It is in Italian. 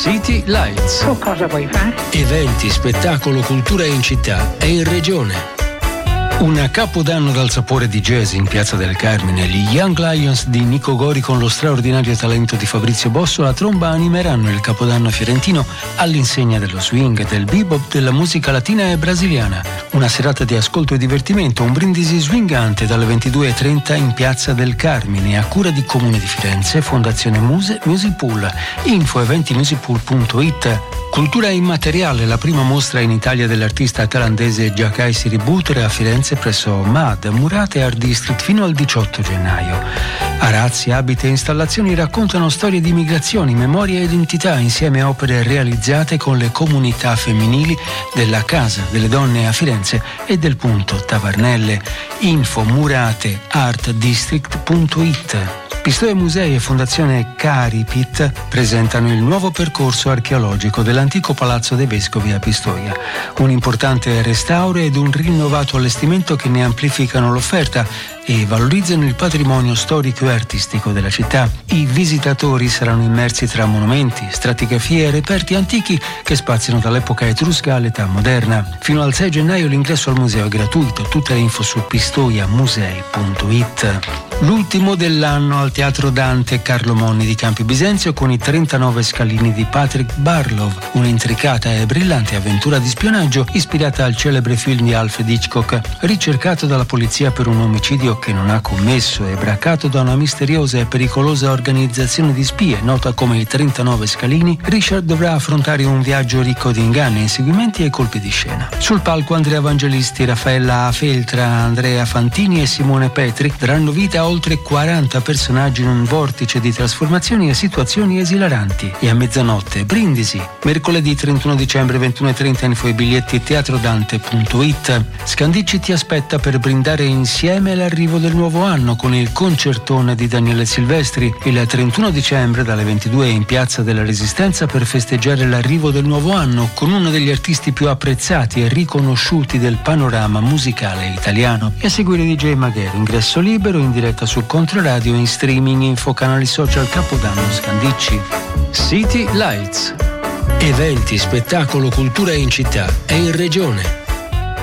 City Lights. Tu cosa vuoi fare? Eventi, spettacolo, cultura in città e in regione. Un capodanno dal sapore di jazz in Piazza del Carmine. Gli Young Lions di Nico Gori con lo straordinario talento di Fabrizio Bosso alla tromba animeranno il capodanno fiorentino all'insegna dello swing, del bebop, della musica latina e brasiliana. Una serata di ascolto e divertimento, un brindisi swingante dalle 22:30 in Piazza del Carmine a cura di Comune di Firenze, Fondazione Muse, Music Pool. Info eventimusicpool.it. Cultura immateriale, la prima mostra in Italia dell'artista thailandese Jakai Siributre a Firenze presso MAD, Murate Art District fino al 18 gennaio. Arazzi, abiti e installazioni raccontano storie di migrazioni, memoria e identità insieme a opere realizzate con le comunità femminili della Casa delle Donne a Firenze e del Punto Tavarnelle. Info murateartdistrict.it. Pistoia Musei e Fondazione Caripit presentano il nuovo percorso archeologico dell'antico Palazzo dei Vescovi a Pistoia. Un importante restauro ed un rinnovato allestimento che ne amplificano l'offerta e valorizzano il patrimonio storico e artistico della città. I visitatori saranno immersi tra monumenti, stratigrafie e reperti antichi che spaziano dall'epoca etrusca all'età moderna. Fino al 6 gennaio l'ingresso al museo è gratuito. Tutte le info su pistoiamusei.it. L'ultimo dell'anno al Teatro Dante Carlo Monni di Campi Bisenzio con i 39 scalini di Patrick Barlow, un'intricata e brillante avventura di spionaggio ispirata al celebre film di Alfred Hitchcock. Ricercato dalla polizia per un omicidio che non ha commesso e braccato da una misteriosa e pericolosa organizzazione di spie nota come i 39 scalini, Richard dovrà affrontare un viaggio ricco di inganni, inseguimenti e colpi di scena. Sul palco Andrea Evangelisti, Raffaella Feltra, Andrea Fantini e Simone Petri daranno vita a oltre 40 personaggi in un vortice di trasformazioni e situazioni esilaranti. E a mezzanotte Brindisi, mercoledì 31 dicembre 21:30. Info e biglietti teatrodante.it. Scandicci ti aspetta per brindare insieme l'arrivo del nuovo anno con il concertone di Daniele Silvestri il 31 dicembre dalle 22 in Piazza della Resistenza per festeggiare l'arrivo del nuovo anno con uno degli artisti più apprezzati e riconosciuti del panorama musicale italiano. E a seguire DJ Maghero, ingresso libero in diretta su Controradio, in streaming, info, canali social. Capodanno Scandicci. City Lights. Eventi, spettacolo, cultura in città e in regione.